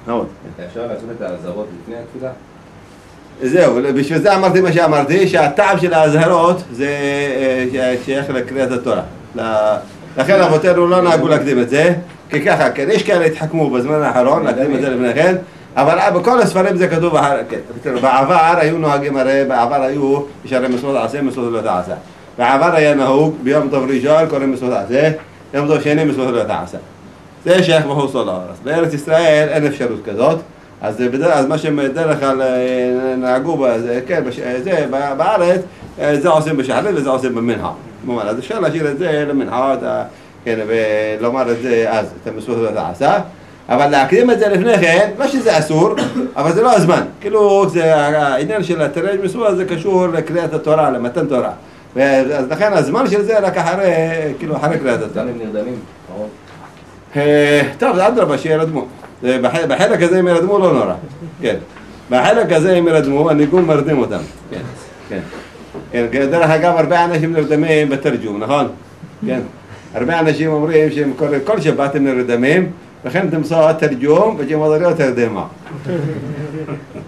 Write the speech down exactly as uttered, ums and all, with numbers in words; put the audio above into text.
מאוד. אפשר לעשות את האזהרות לפני התפילה? זהו, בשביל זה אמרתי מה שאמרתי, שהטעם של האזהרות זה שייך לקריאת התורה. לכן אבותינו לא נהגו להקדים את זה, כי ככה, כן, יש כאלה התחכמו בזמן האחרון, להקדים את זה לפני כן, אבל בכל הספרים זה כתוב, בעבר היו נוהגים, הרי בעבר היו, יש הרי מצוות עשה, מצוות לא תעשה. בעבר היה נהוג, ביום טוב ראשון קוראים מצוות עשה, יום טוב שני מצוות לא תעשה. זה שייך בחוץ לארץ. בארץ ישראל אין אפשרות כזאת, אז, אז מה שבדרך כלל נהגו, כן, זה, בארץ, זה עושים בשחרית וזה עושים במנחה. אז אפשר להשאיר את זה למנחה, כן, ולומר את זה אז, את המצוות לא תעשה. אבל להקדים את זה לפני כן, לא שזה אסור, אבל זה לא הזמן. כאילו, זה, העניין של התרג מצוות זה קשור לקריאת התורה, למתן תורה. אז לכן הזמן של זה רק אחרי, כאילו, אחרי קריאת התורה. הם נרדמים, ברור. טוב, זה אדרבה שירדמו. בחלק הזה הם ירדמו לא נורא. כן. בחלק הזה הם ירדמו, הניגון מרדים אותם. כן, כן. כן, דרך אגב, הרבה אנשים נרדמים בתרגום, נכון? כן. הרבה אנשים אומרים שהם כל שבת הם נרדמים, לכן תמצוא תרגום ושהם עוד לא תרדמה.